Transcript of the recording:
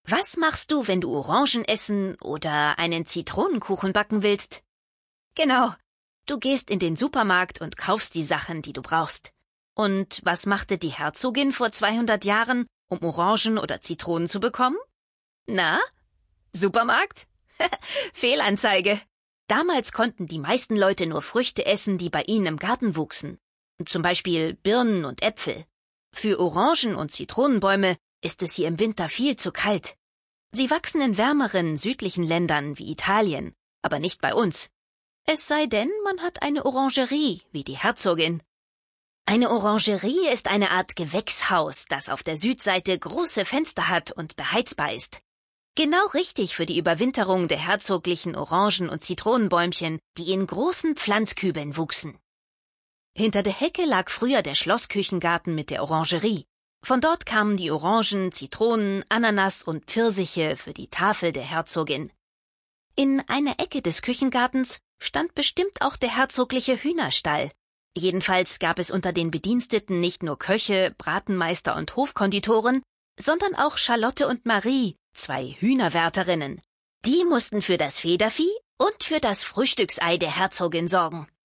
Was machst du, wenn du Orangen essen oder einen Zitronenkuchen backen willst? Genau, du gehst in den Supermarkt und kaufst die Sachen, die du brauchst. Und was machte die Herzogin vor 200 Jahren, um Orangen oder Zitronen zu bekommen? Na, Supermarkt? Fehlanzeige. Damals konnten die meisten Leute nur Früchte essen, die bei ihnen im Garten wuchsen. Zum Beispiel Birnen und Äpfel. Für Orangen- und Zitronenbäume ist es hier im Winter viel zu kalt. Sie wachsen in wärmeren, südlichen Ländern wie Italien, aber nicht bei uns. Es sei denn, man hat eine Orangerie, wie die Herzogin. Eine Orangerie ist eine Art Gewächshaus, das auf der Südseite große Fenster hat und beheizbar ist. Genau richtig für die Überwinterung der herzoglichen Orangen- und Zitronenbäumchen, die in großen Pflanzkübeln wuchsen. Hinter der Hecke lag früher der Schlossküchengarten mit der Orangerie. Von dort kamen die Orangen, Zitronen, Ananas und Pfirsiche für die Tafel der Herzogin. In einer Ecke des Küchengartens stand bestimmt auch der herzogliche Hühnerstall. Jedenfalls gab es unter den Bediensteten nicht nur Köche, Bratenmeister und Hofkonditoren, sondern auch Charlotte und Marie, 2 Hühnerwärterinnen. Die mussten für das Federvieh und für das Frühstücksei der Herzogin sorgen.